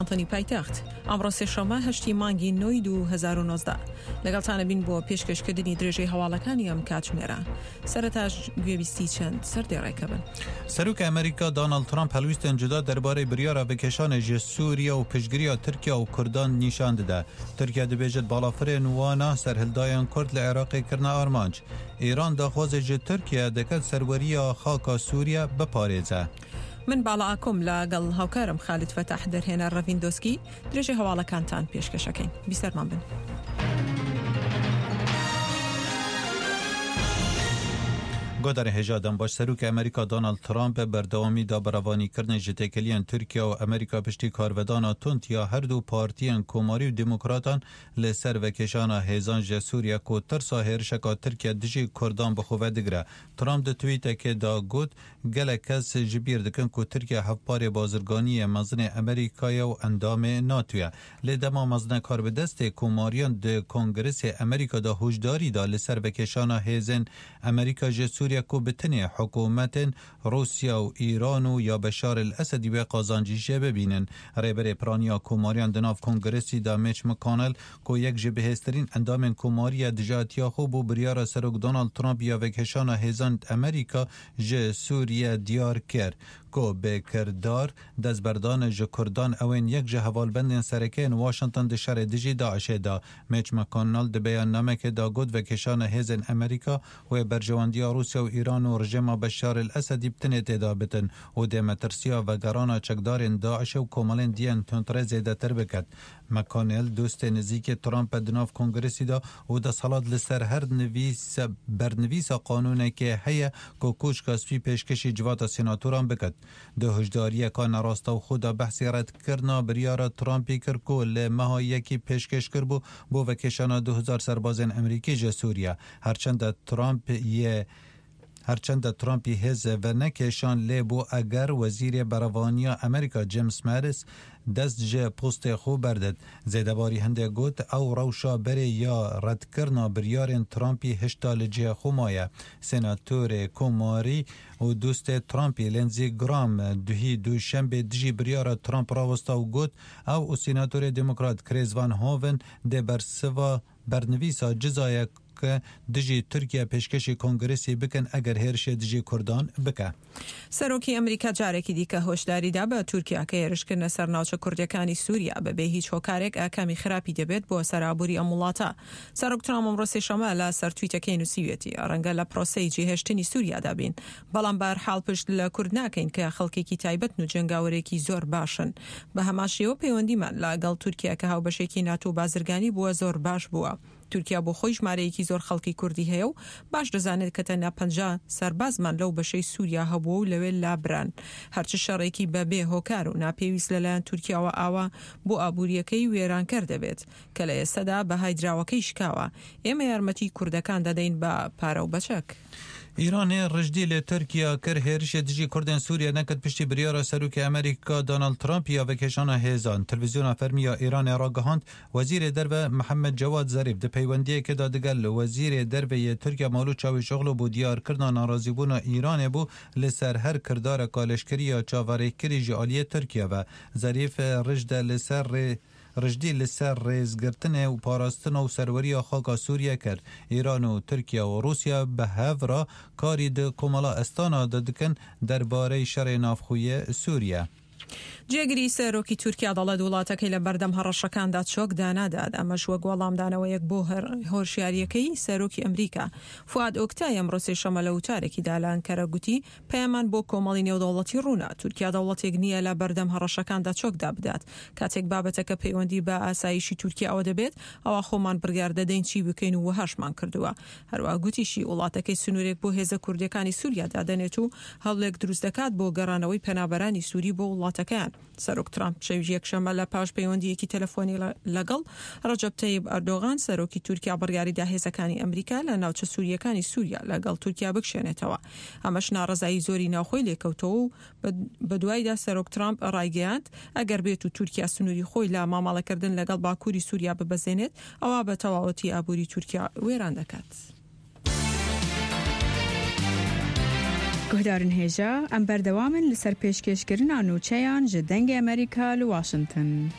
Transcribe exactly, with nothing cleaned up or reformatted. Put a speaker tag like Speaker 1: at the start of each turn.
Speaker 1: ئەنتۆنی پایتەخت ئەمڕۆ سێشەممە هەشتی مانگی نۆی دوو هەزار و نۆزدە لەگەڵتانە بین بۆ پێشکەشکردنی درێژەی هەواڵەکانی ئەم کاتژمێرە. سەرەتاش گوێویستی چەند سەردێڕێکە بن.
Speaker 2: سەرۆکی ئەمریکا دۆناڵد ترامپ هەڵویستیان جودا دەربارەی بڕیارە بکێشانێکی سووریا و پشتگیریە تورکیا و کوردان نیشان دەدا. تورکیا دەبێژێت باڵافرێن وانە سەرهەڵدایان کورد لە عێراقی کردنا ئارمانج. ئێران داخوازێکی تورکیا دەکات سەروەریە خاکا سووریا بپارێزە.
Speaker 1: من باڵا ئاکۆم لەگەڵ هاوکارم خالید فەتاح دەرهێنا ڕەڤیندۆسکی درێژەی هەواڵەکانتان پێشکەشەکەین. بیسەرمان بن.
Speaker 2: گۆدارە هێژادەم باش سەرۆکی ئەمریکا دۆناڵد ترامپ بەردەوامی دا بەڕەوانیکردنی ji têkiliyên Tirkiye û Amerîka piştî karvedana tund ya her du partiyên Komarî û Demokratan li ser vekêşana hêzan ji Sûriye ku tirsa hêrişeka Tirkiye dijî Kurdan bi xwe vedigire. Trump di twîtekê da got gelek kes ji bîr dikin ku Tirkiye hevparê bazirganiyê mezinê Amerîkaya û endamê NATOye. Lê dema mezine karbidestê Komariyan di Kongresê Amerîka da hoşdarî da li ser vekêşana hêzên Amerîka ji Sûriye ku bitinê hikûmetên Rusya û Îran û ya Beşar el-Esedî wê qazancî jê bibînin. Rêberê piraniya Komariyan di nav Kongresî da Mitch McConnell ku yek ji bihêztirîn endamên Komariya dijatiya xwe bû biryara Serok Donald Trump ya vekêşana hêzan Amerîka ji Sûriye diyar kir ku bêkirdar destberdanê ji Kurdan ewên yek ji hevalbendên serekeyên Washington di şerê dijî Daişê da. Mitch McConnell di beyannamekê da got vekêşana hêzên Amerîka wê berjewandiya Rusya û Îran û rejima Beşar el-Esedî bitinê têda bitin û dê metirsiya vegerana çekdarên Daişê û komelên diyên tundrê zêdetir biket. McConnell dostê nizîkê Trump di nav Kongresî da û desalat li ser her nivîsa bernivîsa qanûnekê heye ku koçka spî pêşkişî civata senatoran biket. Di hojdariyeka nerasta û xwe da behsê redkirina biryara Trumpê kir ku li meha yekî pêşkeş kirbû bo vekêşana du hezar serbazên Amerîkî ji Sûriye. Herçende Trump yê Herçende Trumpî hêz ve nekêşan lê bû eger wezîrê berevaniya Amerîka James Mattis dest ji postê xwe berdid. Zêdebarî hindê got ew rewşa berê ya redkirina biryarên Trumpî hişta li cihê xwe maye. Senatorê Komarî û dostê Trumpî Lindsey Graham duhî duşembê dijî biryara Trump rawesta û got ew û senatorê Demokrat Chris Van Hoven dê bersiva bernivîsa cizayek dijî Tirkiye pêşkêşî Kongresî bikin eger hêrişê dijî Kurdan bike.
Speaker 1: Serokî Amerîka carekî dîke hoşdarî da bi Tirkiyeke hêrişkirina ser Kurdekanî Sûriya bibê hîç hokarek ekamî xirapî dibêt bo serabûrî em wilata. Serok Trump emro sêşema li ser twîtekê nûsîwêtî renge li proseyê cihêştinî Sûriya da bîn. Belam berhal pişt li Kurd nakin ke xelkekî taybet û cengawerekî zor başin. Bi hema şêwe peywendî me lagel Tirkiyeke hawbeşekî NATO bazirganî bûye zor baş bûye. تورکیا بۆ خۆی ژمارەیەکی زۆر خەڵکی کوردی هەیە و باش دەزانێت کە تەنیا پەنجا سەربازمان لەو بەشەی سووریا هەبووە و لەوێ لابران. هەرچی شەڕێکی بەبێ هۆکار و ناپێویست لەلایەن تورکیاوە ئاوا بۆ ئابوووریەکەی وێرانکەر دەبێت کە لە ئێستادا بەهای دراوەکەی شکاوە. ئێمە یارمەتی کوردەکان دەدەین بە پارە و بەچەک.
Speaker 2: İranê rijdî lê Tirkiya kir hêrişê dijî Kurdên Sûriye neket piştî biryara Serokê Amerîka Donald Trump ya vekêşana hêzan. Televizyona fermiya Îranê ragihand Wezîrê Derve Mihemed Cewad Zarîf di peywendiyekê da digel Wezîrê Derveyê Tirkiye Malû Çavuşoğlu bû diyarkirina narazîbûna Îranê bû li ser her kirdareka leşkeriya çavarêkirî ji aliyê Tirkiye ve. Zarîf rijde li ser rê Rijdî li ser rêzgirtinê û parastina û serweriya xaka Sûriye kir. Îran û Tirkiye û Rusya bi hev re karî di komala Estana de dikin derbarê şerê navxuyê Sûriye.
Speaker 1: جێگری سەرۆکی تورکیا دەڵێت وڵاتەکەی لە بەردەم هەڕەشەکاندا چۆک دانادات. ئەمەش وەک وەڵامدانەوەیەک بۆ هۆشیاریەکەی سەرۆکی ئەمریکا. فواد ئۆکتای ئەمڕۆ سێشەممە لە وتارێکی دالانکەرە گوتی پەیامان بۆ کۆمەڵی نێودەوڵەتی ڕوونا. تورکیا دەوڵەتێک نییە لە بەردەم هەڕەشەکاندا چۆکدا بدات. کاتێک بابەتەکە پەیوەندی بە ئاسایشی تورکیاەوە دەبێت ئەوە خۆمان بڕیار دەدەین چی بکەین و وەهاشمان کردووە. هەروە گوتیشی وڵاتەکەی سنوورێک بۆ هێزە کوردەکانی سووریا دادەنێت و هەوڵێک دروست دەکات بۆ گەڕانەوەی پەنابەرانی سووری بۆ وڵاتەکەیان. سەرۆک ترامپ شەوی یەکشەممە لە پاش پەیوەندیەکی تەلەفۆنی لەگەڵ ڕەجەب تەیب ئەردۆغان سەرۆکی تورکیا بڕیاریدا هێزەکانی ئەمریکا لە ناوچە سووریەکانی سووریا لەگەڵ تورکیا بکشێنێتەوە. ئەمەش ناڕەزایی زۆری ناوخۆی لێکەوتەوە و بە دوایدا سەرۆک ترامپ ڕایگەیاند ئەگەر بێت و تورکیا سنووری خۆی لە مامەڵەکردن لەگەڵ باکووری سووریا ببەزێنێت ئەوە بە تەواوەتی ئابووری تورکیا وێران دەکات.
Speaker 3: گهدارن هجا ام بردوامن لسر پیشکشکرین آنوچهان جدنگ امریکا لواشنطن.